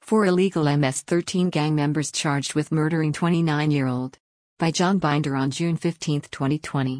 4 illegal MS-13 gang members charged with murdering 29-year-old. By John Binder on June 15, 2020.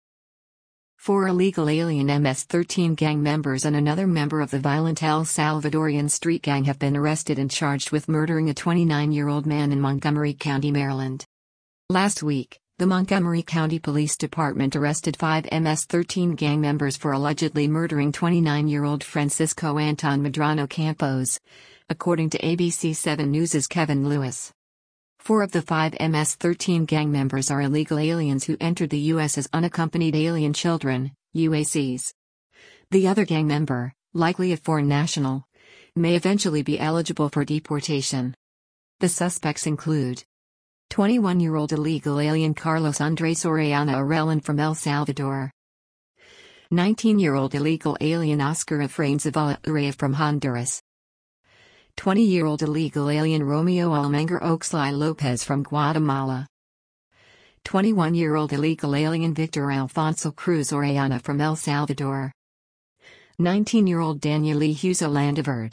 4 illegal alien MS-13 gang members and another member of the violent El Salvadorian street gang have been arrested and charged with murdering a 29-year-old man in Montgomery County, Maryland. Last week, the Montgomery County Police Department arrested 5 MS-13 gang members for allegedly murdering 29-year-old Francisco Anton Medrano Campos, according to ABC 7 News' Kevin Lewis. 4 of the 5 MS-13 gang members are illegal aliens who entered the U.S. as unaccompanied alien children, UACs. The other gang member, likely a foreign national, may eventually be eligible for deportation. The suspects include 21-year-old illegal alien Carlos Andres Orellana Arellano from El Salvador, 19-year-old illegal alien Oscar Efrain Zavala Urrea from Honduras, 20-year-old illegal alien Romeo Almanger Oxley Lopez from Guatemala, 21-year-old illegal alien Victor Alfonso Cruz Orellana from El Salvador, 19-year-old Daniel Lee Hughes Landaverde.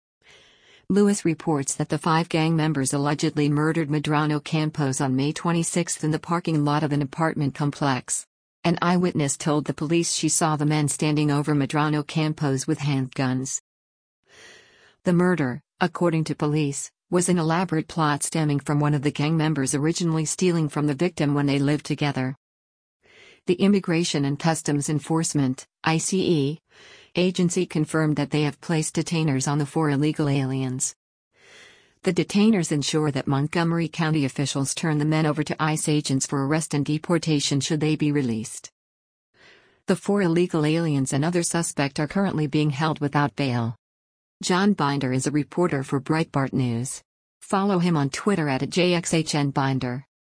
Lewis reports that the 5 gang members allegedly murdered Medrano Campos on May 26 in the parking lot of an apartment complex. An eyewitness told the police she saw the men standing over Medrano Campos with handguns. The murder, according to police, was an elaborate plot stemming from one of the gang members originally stealing from the victim when they lived together. The Immigration and Customs Enforcement (ICE) agency confirmed that they have placed detainers on the 4 illegal aliens. The detainers ensure that Montgomery County officials turn the men over to ICE agents for arrest and deportation should they be released. The 4 illegal aliens and other suspects are currently being held without bail. John Binder is a reporter for Breitbart News. Follow him on Twitter @JXHNBinder.